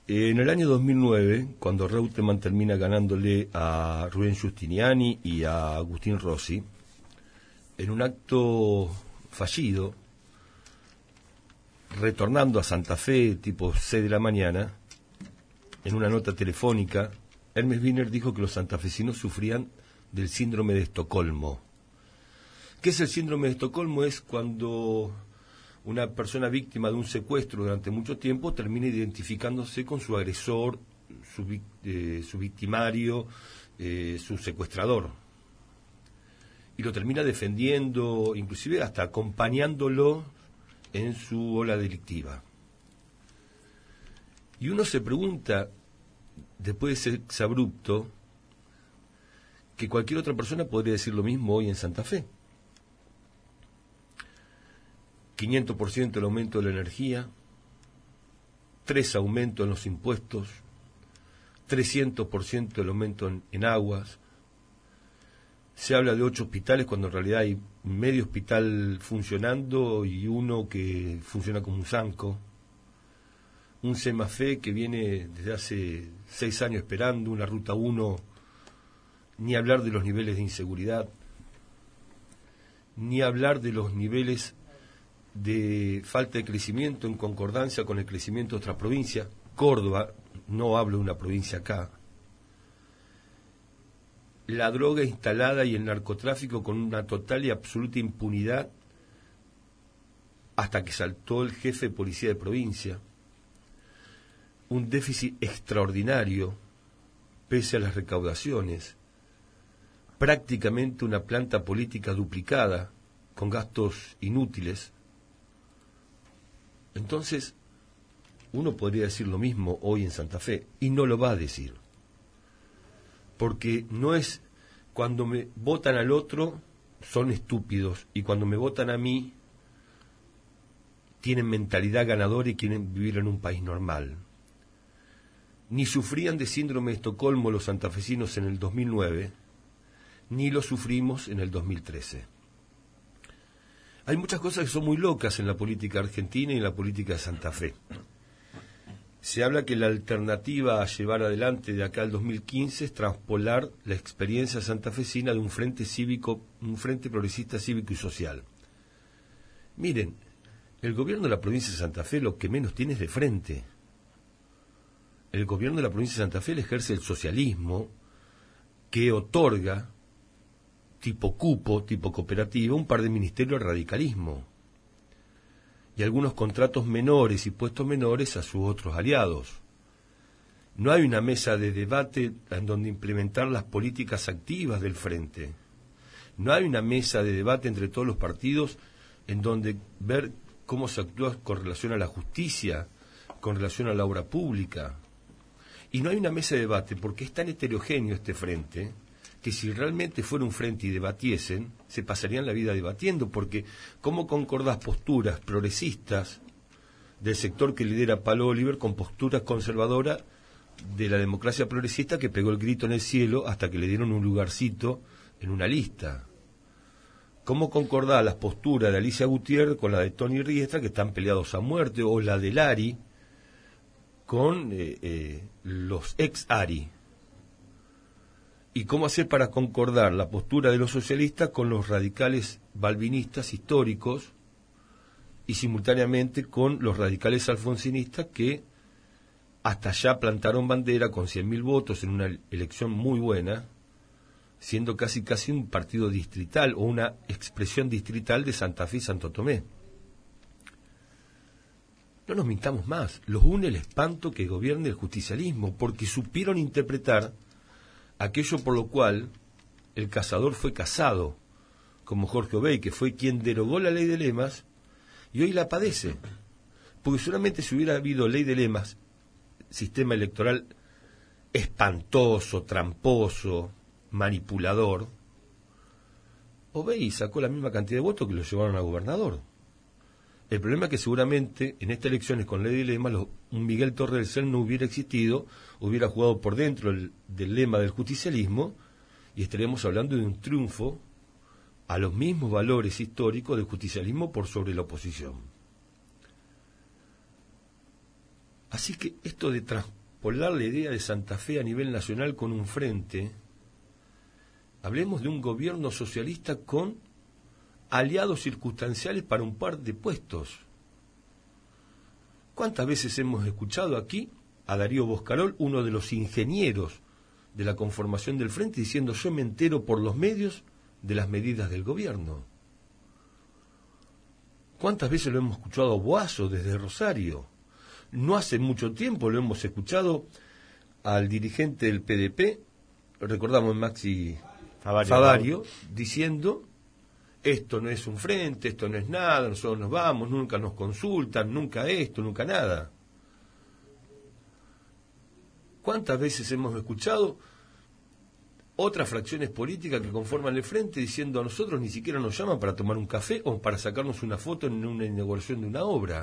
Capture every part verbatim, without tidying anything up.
En el año dos mil nueve, cuando Reutemann termina ganándole a Rubén Giustiniani y a Agustín Rossi, en un acto fallido, retornando a Santa Fe, tipo seis de la mañana, en una nota telefónica, Hermes Wiener dijo que los santafesinos sufrían del síndrome de Estocolmo. ¿Qué es el síndrome de Estocolmo? Es cuando una persona víctima de un secuestro durante mucho tiempo termina identificándose con su agresor, su, eh, su victimario, eh, su secuestrador. Y lo termina defendiendo, inclusive hasta acompañándolo en su ola delictiva. Y uno se pregunta, después de ese exabrupto, que cualquier otra persona podría decir lo mismo hoy en Santa Fe. quinientos por ciento el aumento de la energía, tres aumentos en los impuestos, trescientos por ciento el aumento en, en aguas. Se habla de ocho hospitales cuando en realidad hay medio hospital funcionando y uno que funciona como un zanco. Un Semafe que viene desde hace seis años esperando, una Ruta uno, ni hablar de los niveles de inseguridad, ni hablar de los niveles de falta de crecimiento en concordancia con el crecimiento de otras provincias. Córdoba, no hablo de una provincia acá. La droga instalada y el narcotráfico con una total y absoluta impunidad hasta que saltó el jefe de policía de provincia. Un déficit extraordinario pese a las recaudaciones. Prácticamente una planta política duplicada con gastos inútiles. Entonces, uno podría decir lo mismo hoy en Santa Fe, y no lo va a decir. Porque no es cuando me votan al otro, son estúpidos, y cuando me votan a mí, tienen mentalidad ganadora y quieren vivir en un país normal. Ni sufrían de síndrome de Estocolmo los santafesinos en el dos mil nueve, ni lo sufrimos en el dos mil trece. Hay muchas cosas que son muy locas en la política argentina y en la política de Santa Fe. Se habla que la alternativa a llevar adelante de acá al dos mil quince es traspolar la experiencia santafesina de un frente cívico, un frente progresista cívico y social. Miren, el gobierno de la provincia de Santa Fe lo que menos tiene es de frente. El gobierno de la provincia de Santa Fe le ejerce el socialismo que otorga, tipo cupo, tipo cooperativa, un par de ministerios al radicalismo y algunos contratos menores y puestos menores a sus otros aliados. No hay una mesa de debate en donde implementar las políticas activas del frente. No hay una mesa de debate entre todos los partidos en donde ver cómo se actúa con relación a la justicia, con relación a la obra pública. Y no hay una mesa de debate porque es tan heterogéneo este frente que si realmente fuera un frente y debatiesen, se pasarían la vida debatiendo, porque ¿cómo concordás posturas progresistas del sector que lidera Palo Oliver con posturas conservadoras de la democracia progresista que pegó el grito en el cielo hasta que le dieron un lugarcito en una lista? ¿Cómo concordás las posturas de Alicia Gutiérrez con la de Tony Riestra, que están peleados a muerte, o la de Lari con eh, eh, los ex-Ari? ¿Y cómo hacer para concordar la postura de los socialistas con los radicales balvinistas históricos y simultáneamente con los radicales alfonsinistas que hasta allá plantaron bandera con cien mil votos en una elección muy buena, siendo casi casi un partido distrital o una expresión distrital de Santa Fe y Santo Tomé? No nos mintamos más, los une el espanto que gobierne el justicialismo, porque supieron interpretar aquello por lo cual el cazador fue cazado, como Jorge Obey, que fue quien derogó la ley de lemas y hoy la padece. Porque solamente si hubiera habido ley de lemas, sistema electoral espantoso, tramposo, manipulador, Obey sacó la misma cantidad de votos que lo llevaron a gobernador. El problema es que seguramente en estas elecciones con ley de lemas, los, un Miguel Torres del C E L no hubiera existido, hubiera jugado por dentro el, del lema del justicialismo y estaríamos hablando de un triunfo a los mismos valores históricos del justicialismo por sobre la oposición. Así que esto de, trans, traspolar la idea de Santa Fe a nivel nacional con un frente, hablemos de un gobierno socialista con aliados circunstanciales para un par de puestos. ¿Cuántas veces hemos escuchado aquí a Darío Boscarol, uno de los ingenieros de la conformación del frente, diciendo yo me entero por los medios de las medidas del gobierno? ¿Cuántas veces lo hemos escuchado a Boazo desde Rosario? No hace mucho tiempo lo hemos escuchado al dirigente del P D P, recordamos Maxi Favario, Favario diciendo esto no es un frente, esto no es nada, nosotros nos vamos, nunca nos consultan, nunca esto, nunca nada. ¿Cuántas veces hemos escuchado otras fracciones políticas que conforman el frente diciendo a nosotros ni siquiera nos llaman para tomar un café o para sacarnos una foto en una inauguración de una obra?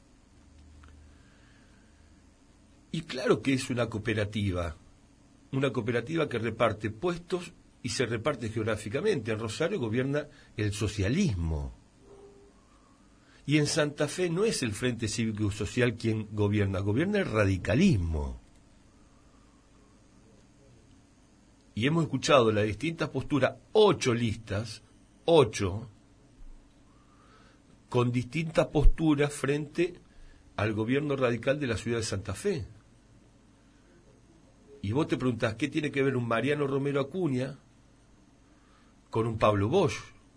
Y claro que es una cooperativa, una cooperativa que reparte puestos y se reparte geográficamente. En Rosario gobierna el socialismo. Y en Santa Fe no es el Frente Cívico y Social quien gobierna, gobierna el radicalismo. Y hemos escuchado las distintas posturas, ocho listas, ocho, con distintas posturas frente al gobierno radical de la ciudad de Santa Fe. Y vos te preguntás, ¿qué tiene que ver un Mariano Romero Acuña con un Pablo Bosch?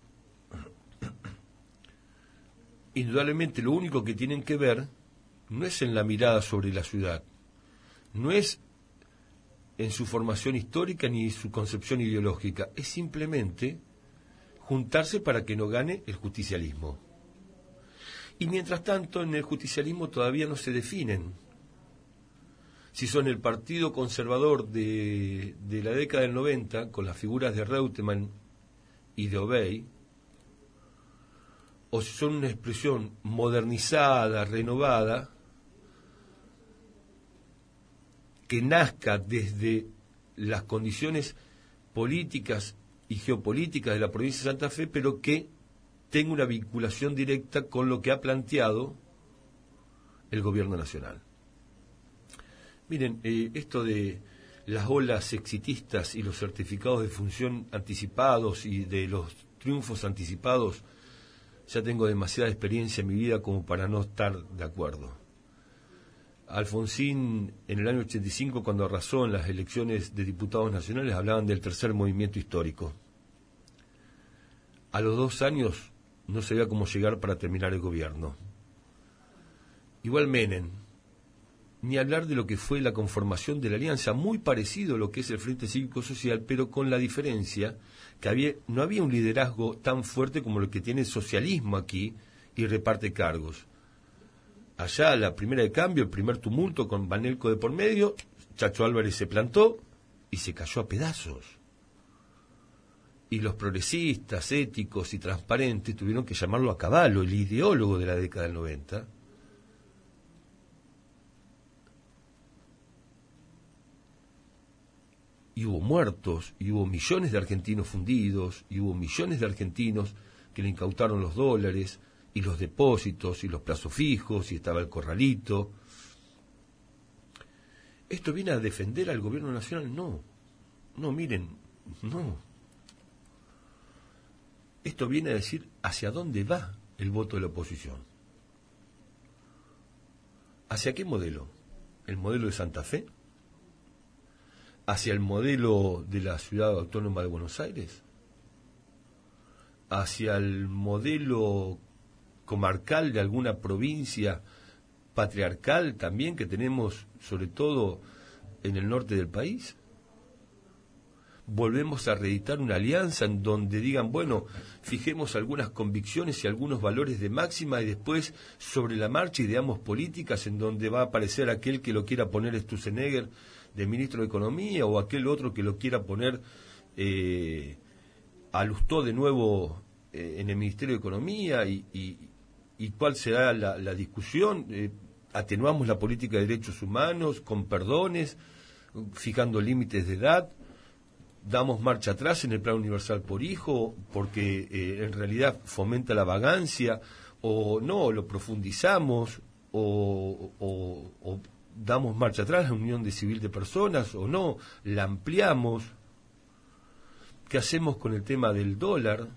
Indudablemente lo único que tienen que ver no es en la mirada sobre la ciudad, no es en su formación histórica ni su concepción ideológica, es simplemente juntarse para que no gane el justicialismo. Y mientras tanto, en el justicialismo todavía no se definen si son el partido conservador de, de la década del noventa, con las figuras de Reutemann y de Obey, o si son una expresión modernizada, renovada, que nazca desde las condiciones políticas y geopolíticas de la provincia de Santa Fe, pero que tenga una vinculación directa con lo que ha planteado el gobierno nacional. Miren, eh, esto de las olas exitistas y los certificados de función anticipados y de los triunfos anticipados, ya tengo demasiada experiencia en mi vida como para no estar de acuerdo. Alfonsín, en el año ochenta y cinco, cuando arrasó en las elecciones de diputados nacionales, hablaban del tercer movimiento histórico. A los dos años no sabía cómo llegar para terminar el gobierno. Igual Menem, ni hablar de lo que fue la conformación de la alianza, muy parecido a lo que es el Frente Cívico Social, pero con la diferencia que había, no había un liderazgo tan fuerte como el que tiene el socialismo aquí y reparte cargos. Allá, la primera de cambio, el primer tumulto con Banelco de por medio, Chacho Álvarez se plantó y se cayó a pedazos. Y los progresistas, éticos y transparentes tuvieron que llamarlo a Cavallo, el ideólogo de la década del noventa. Y hubo muertos, y hubo millones de argentinos fundidos, y hubo millones de argentinos que le incautaron los dólares, y los depósitos, y los plazos fijos, y estaba el corralito. ¿Esto viene a defender al gobierno nacional? No. No, miren, no. Esto viene a decir hacia dónde va el voto de la oposición. ¿Hacia qué modelo? ¿El modelo de Santa Fe? ¿Hacia el modelo de la Ciudad Autónoma de Buenos Aires? ¿Hacia el modelo comarcal de alguna provincia patriarcal también que tenemos, sobre todo en el norte del país? ¿Volvemos a reeditar una alianza en donde digan, bueno, fijemos algunas convicciones y algunos valores de máxima y después sobre la marcha ideamos políticas en donde va a aparecer aquel que lo quiera poner Sturzenegger de ministro de Economía o aquel otro que lo quiera poner eh, a Lustó de nuevo eh, en el Ministerio de Economía y, y, y cuál será la, la discusión? Eh, atenuamos la política de derechos humanos con perdones, fijando límites de edad, damos marcha atrás en el plan universal por hijo porque eh, en realidad fomenta la vagancia, o no, lo profundizamos o, o, o damos marcha atrás, la unión de civil de personas o no, la ampliamos. ¿Qué hacemos con el tema del dólar?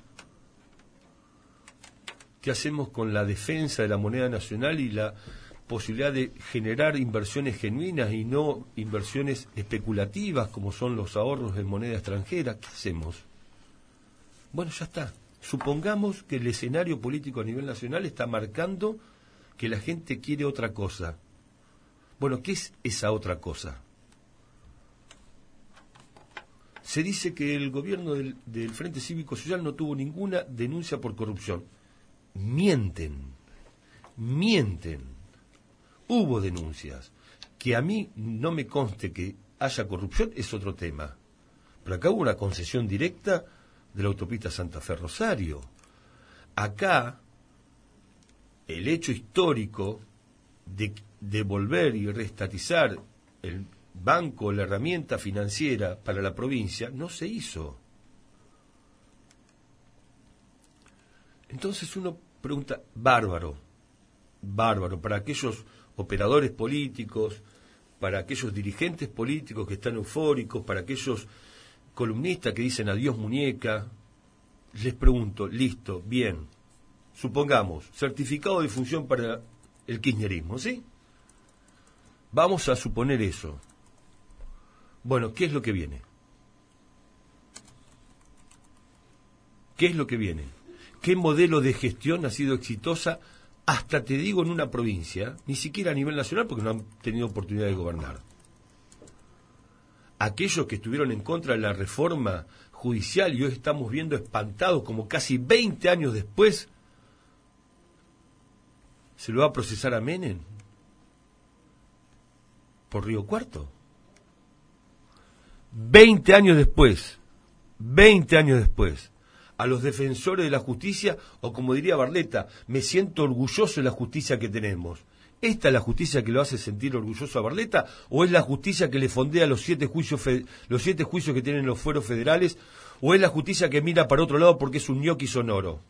¿Qué hacemos con la defensa de la moneda nacional y la posibilidad de generar inversiones genuinas y no inversiones especulativas como son los ahorros en moneda extranjera? ¿Qué hacemos? Bueno, ya está. Supongamos que el escenario político a nivel nacional está marcando que la gente quiere otra cosa. Bueno, ¿qué es esa otra cosa? Se dice que el gobierno del, del Frente Cívico Social no tuvo ninguna denuncia por corrupción. Mienten, mienten. Hubo denuncias. Que a mí no me conste que haya corrupción es otro tema. Pero acá hubo una concesión directa de la autopista Santa Fe Rosario. Acá, el hecho histórico de devolver y reestatizar el banco, la herramienta financiera para la provincia, no se hizo. Entonces uno pregunta, bárbaro, bárbaro, para aquellos operadores políticos, para aquellos dirigentes políticos que están eufóricos, para aquellos columnistas que dicen adiós muñeca, les pregunto, listo, bien, supongamos, certificado de función para el kirchnerismo, ¿sí? Vamos a suponer eso. Bueno, ¿qué es lo que viene? ¿Qué es lo que viene? ¿Qué modelo de gestión ha sido exitosa, hasta te digo en una provincia, ni siquiera a nivel nacional porque no han tenido oportunidad de gobernar? Aquellos que estuvieron en contra de la reforma judicial y hoy estamos viendo espantados como casi veinte años después, ¿se lo va a procesar a Menem? ¿Por Río Cuarto? Veinte años después, veinte años después, a los defensores de la justicia, o como diría Barletta, me siento orgulloso de la justicia que tenemos. ¿Esta es la justicia que lo hace sentir orgulloso a Barletta? ¿O es la justicia que le fondea los siete juicios fe, los siete juicios que tienen los fueros federales? ¿O es la justicia que mira para otro lado porque es un ñoqui sonoro?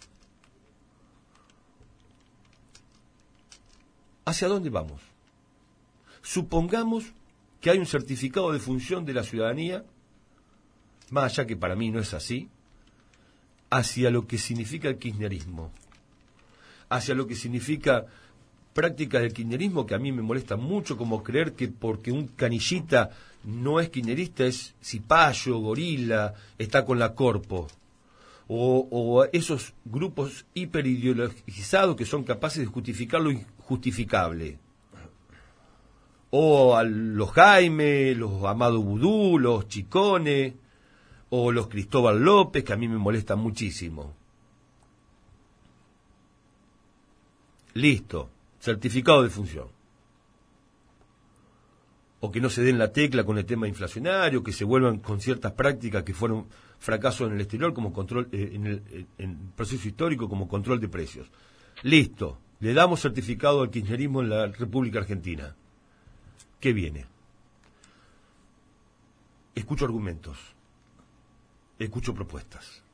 ¿Hacia dónde vamos? Supongamos que hay un certificado de función de la ciudadanía, más allá que para mí no es así, hacia lo que significa el kirchnerismo, hacia lo que significa prácticas del kirchnerismo que a mí me molesta mucho, como creer que porque un canillita no es kirchnerista es cipayo, gorila, está con la corpo, o, o esos grupos hiperideologizados que son capaces de justificar lo injustificable, o a los Jaime, los Amado Vudú, los Chicone, o los Cristóbal López, que a mí me molestan muchísimo. Listo, certificado de función. O que no se den la tecla con el tema inflacionario, que se vuelvan con ciertas prácticas que fueron fracasos en el exterior, como control, eh, en el en proceso histórico, como control de precios. Listo, le damos certificado al kirchnerismo en la República Argentina. ¿Qué viene? Escucho argumentos, escucho propuestas.